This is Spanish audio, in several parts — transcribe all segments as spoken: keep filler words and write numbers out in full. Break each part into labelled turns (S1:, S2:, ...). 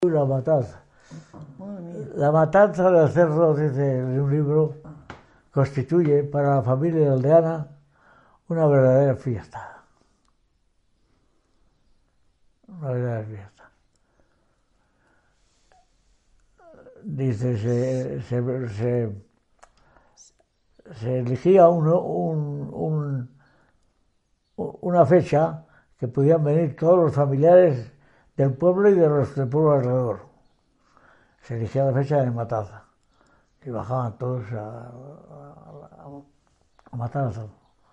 S1: La matanza. La matanza del cerdo, dice en un libro, constituye para la familia aldeana una verdadera fiesta. Una verdadera fiesta. Dice, se, se, se, se elegía un, un, un, una fecha que podían venir todos los familiares del pueblo y de los del pueblo alrededor. Se elegía la fecha de matanza y bajaban todos a, a, a, a matar a todo.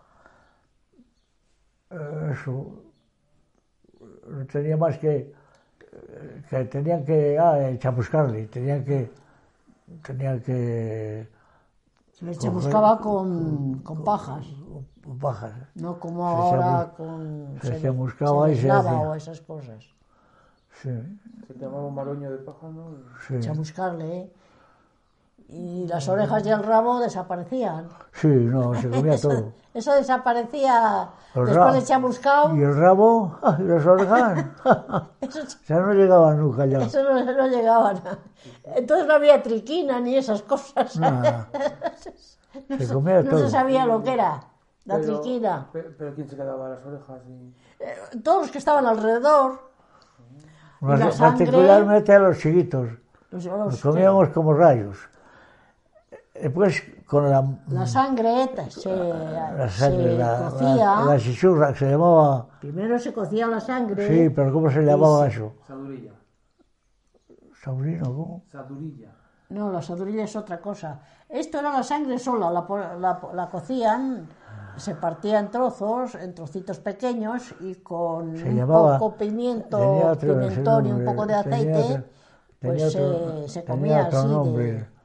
S1: Eso no tenía más que que tenían que ah, chamuscarle, tenían que tenían que
S2: se les chamuscaba con, con pajas,
S1: con pajas,
S2: no como se ahora
S1: chamus,
S2: con
S1: se,
S2: se,
S1: chamuscaba
S2: se
S1: y se
S2: lava
S1: hacía.
S2: O esas cosas.
S1: Sí.
S3: Se llamaba un maroño de paja, ¿no?
S1: Sí.
S2: Chamuscarle, ¿eh? Y las orejas y el rabo desaparecían.
S1: Sí, no, se comía
S2: eso,
S1: todo.
S2: Eso desaparecía
S1: el
S2: después
S1: rabo,
S2: de chamuscado.
S1: Y el rabo, y las orejas,
S2: eso,
S1: o sea, no llegaban nunca ya.
S2: Eso no, no llegaban. Entonces no había triquina ni esas cosas.
S1: Nada.
S2: no,
S1: Se comía
S2: no
S1: todo.
S2: se sabía lo que era la
S3: pero,
S2: triquina.
S3: Pero, pero ¿quién se quedaba las orejas? Y...
S2: Eh, todos los que estaban alrededor.
S1: Más,
S2: y la sangre,
S1: particularmente a los chiquitos.
S2: Los,
S1: Los
S2: los,
S1: comíamos como rayos. Después con la...
S2: La sangre se,
S1: la, sangre,
S2: se
S1: la,
S2: cocía.
S1: La, la chichurra, que se llamaba...
S2: Primero se cocía la sangre.
S1: Sí, pero ¿cómo se llamaba
S2: se,
S1: eso?
S3: Sadurilla.
S1: ¿Saurino? ¿Cómo?
S3: Sadurilla.
S2: No, la sadurilla es otra cosa. Esto era la sangre sola, la, la, la cocían, se partía en trozos, en trocitos pequeños y con
S1: se
S2: un
S1: llamaba,
S2: poco pimiento,
S1: otro,
S2: pimentón y un poco de aceite,
S1: tenía,
S2: pues
S1: otro,
S2: se, se comía
S1: otro
S2: así
S1: nombre.
S2: de...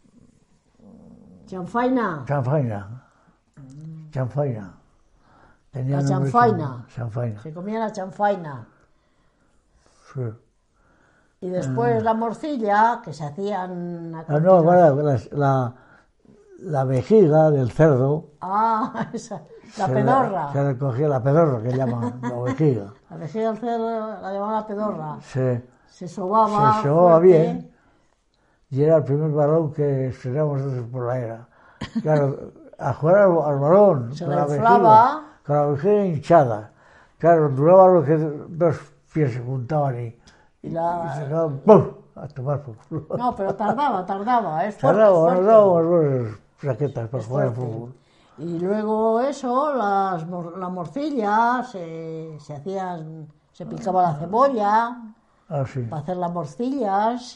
S2: Chanfaina.
S1: Chanfaina. Chanfaina. Tenía
S2: La chanfaina.
S1: chanfaina.
S2: Se comía la chanfaina.
S1: Sí.
S2: Y después ah. la morcilla, que se hacían...
S1: Ah, no, bueno, la, la, la vejiga del cerdo.
S2: Ah, esa, la pedorra.
S1: La, se recogía la pedorra, que llaman la vejiga.
S2: La vejiga del cerdo la llamaban la pedorra.
S1: Sí.
S2: Se sobaba.
S1: Se sobaba bien. Y era el primer balón que estrenamos nosotros por la era. Claro, a jugar al, al balón.
S2: Se
S1: con
S2: la
S1: la
S2: inflaba.
S1: Vejiga, con la vejiga hinchada. Claro, duraba lo que dos pies se juntaban y,
S2: y, la...
S1: y se quedaban ¡pum! A tomar por culo.
S2: No, pero tardaba, tardaba. Es fuerte,
S1: tardaba,
S2: fuerte.
S1: nos dábamos buenas raquetas para
S2: es
S1: jugar al
S2: fuerte.
S1: fútbol.
S2: Y luego eso, las, la morcilla, se, se hacían, se picaba la cebolla
S1: ah, sí.
S2: para hacer las morcillas.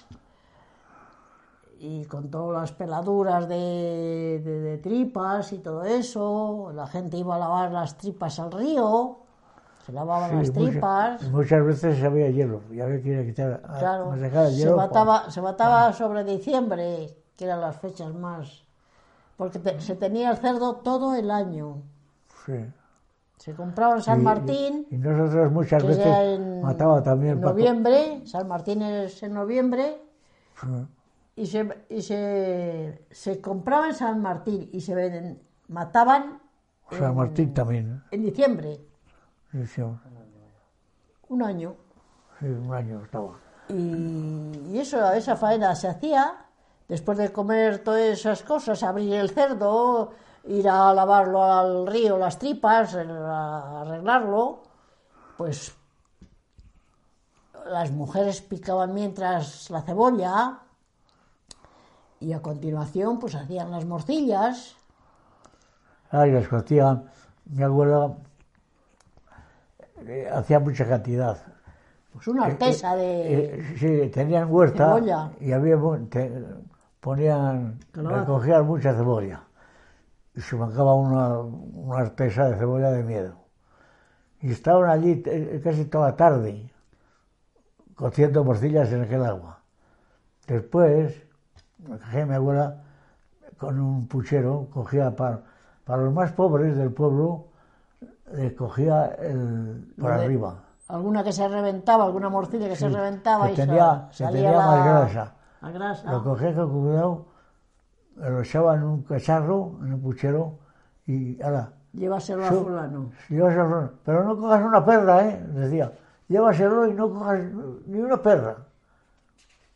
S2: Y con todas las peladuras de, de, de tripas y todo eso, la gente iba a lavar las tripas al río, se lavaban sí, las tripas.
S1: Muchas, muchas veces había hielo, y había que ir a quitar
S2: claro,
S1: a sacar el hielo.
S2: Se mataba, se mataba sobre diciembre, que eran las fechas más, porque te, se tenía el cerdo todo el año.
S1: Sí.
S2: Se compraba en San
S1: y,
S2: Martín.
S1: Y, y nosotros muchas veces
S2: en,
S1: mataba también.
S2: En noviembre, San Martín es en noviembre.
S1: Sí.
S2: Y, se, y se, se compraba en San Martín y se ven, mataban
S1: San Martín en, también.
S2: En diciembre.
S1: Diciembre.
S2: Un año.
S1: Sí, un año estaba.
S2: Y, y eso, esa faena se hacía después de comer todas esas cosas, abrir el cerdo, ir a lavarlo al río, las tripas, a arreglarlo, pues las mujeres picaban mientras la cebolla. Y a continuación, pues hacían las morcillas.
S1: Ah, y las cocían. Mi abuela eh, hacía mucha cantidad.
S2: Pues una artesa
S1: eh,
S2: de.
S1: Eh, sí, tenían huerta.
S2: Cebolla.
S1: Y había. Te, ponían. Calabaza. Recogían mucha cebolla. Y se marcaba una, una artesa de cebolla de miedo. Y estaban allí eh, casi toda la tarde, cociendo morcillas en aquel agua. Después. Cogía mi abuela con un puchero, cogía para, para los más pobres del pueblo, le cogía el, por de, arriba.
S2: Alguna que se reventaba, alguna morcilla que sí, se reventaba
S1: que
S2: y
S1: tenía,
S2: salía
S1: que tenía
S2: la,
S1: más grasa.
S2: La grasa.
S1: Lo cogía con cuidado, lo echaba en un cacharro, en un puchero, y ahora.
S2: Llévaselo a fulano.
S1: Llévaselo a fulano. Pero no cojas una perra, ¿eh? Decía, llévaselo y no cojas ni una perra.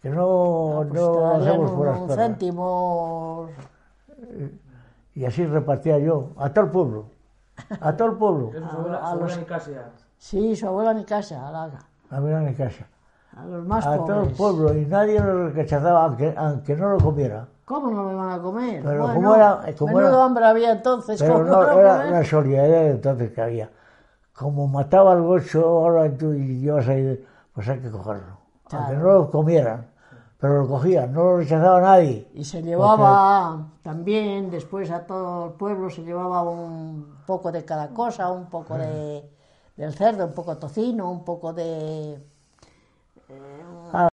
S1: que no,
S2: Ah, pues
S1: no
S2: te
S1: lo
S2: darían
S1: hacemos
S2: un,
S1: por las
S2: un
S1: perras.
S2: céntimo.
S1: Y así repartía yo, a todo el pueblo, a todo el pueblo,
S3: Eso,
S2: A-
S3: su abuela,
S2: a
S3: su abuela
S2: los-
S3: ni casi ya.
S2: Sí, su abuela ni casa, a, la-
S1: a ver en mi casa,
S2: a los más
S1: a
S2: pobres.
S1: todo el pueblo, y nadie lo rechazaba, aunque, aunque no lo comiera.
S2: ¿Cómo no me van a comer?
S1: Pero
S2: bueno,
S1: ¿cómo era- cómo
S2: menudo
S1: era?
S2: hambre había entonces.
S1: Pero
S2: ¿cómo
S1: no,
S2: no
S1: era
S2: comer?
S1: la solidaridad de entonces que había. Como mataba al gocho, ahora tú llevas ahí, pues hay que cogerlo. Aunque
S2: Claro.
S1: no lo comieran, pero lo cogían, no lo rechazaba nadie.
S2: Y se llevaba también, después a todo el pueblo se llevaba un poco de cada cosa, un poco de, del cerdo, un poco de tocino, un poco de, eh,